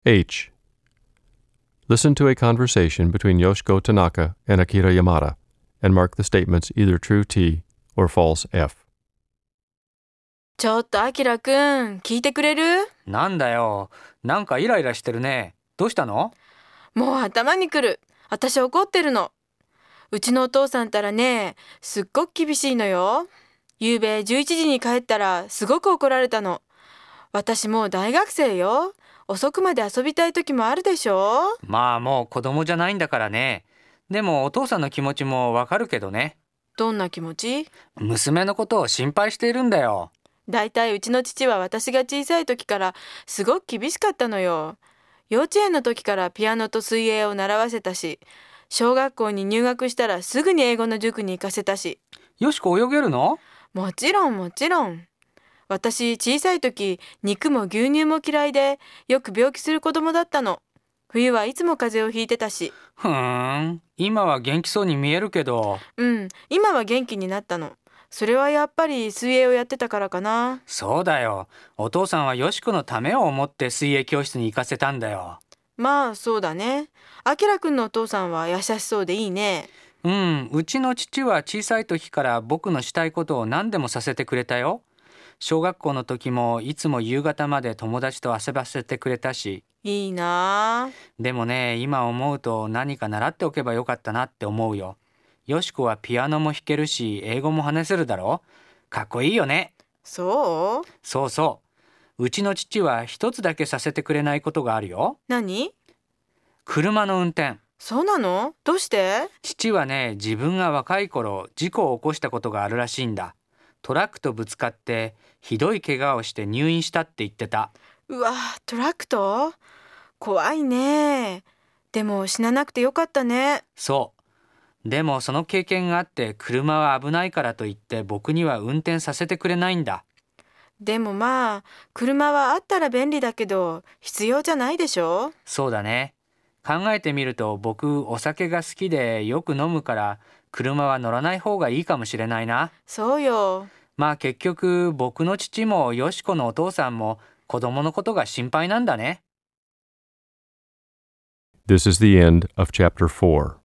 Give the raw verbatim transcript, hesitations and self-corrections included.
H. Listen to a conversation between Yoshiko Tanaka and Akira Yamada, and mark the statements either true T or false F. ちょっとアキラくん、聞いてくれる？ なんだよ。なんかイライラしてるね。どうしたの？ もう頭にくる。私怒ってるの。うちのお父さんたらね、すっごく厳しいのよ。ゆうべじゅういちじに帰ったらすごく怒られたの。私もう大学生よ。遅くまで遊びたい時もあるでしょ？ まあもう子供じゃないんだからね。でもお父さんの気持ちもわかるけどね。 どんな気持ち？ 娘のことを心配しているんだよ。 だいたいうちの父は私が小さい時からすごく厳しかったのよ。幼稚園の時からピアノと水泳を習わせたし、小学校に入学したらすぐに英語の塾に行かせたし。 よしこ泳げるの？ もちろんもちろん。私小さい時、肉も牛乳も嫌いでよく病気する子供だったの。冬はいつも風邪をひいてたし。 ふーん、今は元気そうに見えるけど。 うん、今は元気になったの。それはやっぱり水泳をやってたからかな。 そうだよ。お父さんはよしこのためを思って水泳教室に行かせたんだよ。 まあそうだね。あきらくんのお父さんは優しそうでいいね。 うん、うちの父は小さい時から僕のしたいことを何でもさせてくれたよ。小学校の時もいつも夕方まで友達と遊ばせてくれたし。 いいなあ。 でもね、今思うと何か習っておけばよかったなって思うよ。よしこはピアノも弾けるし、英語も話せるだろ？かっこいいよね。 そう？ そうそう。うちの父は一つだけさせてくれないことがあるよ。 何？ 車の運転。 そうなの？どうして？ 父はね、自分が若い頃事故を起こしたことがあるらしいんだ。トラックとぶつかってひどい怪我をして入院したって言ってた。 うわ、トラクト？怖いね。でも死ななくてよかったね。 そう。でもその経験があって車は危ないからといって僕には運転させてくれないんだ。 でもまあ、車はあったら便利だけど必要じゃないでしょ？ そうだね。考えてみると僕お酒が好きでよく飲むから車は乗らない方がいいかもしれないな。 そうよ。 まあ結局僕の父もよしこのお父さんも子供のことが心配なんだね。 This is the end of Chapter four.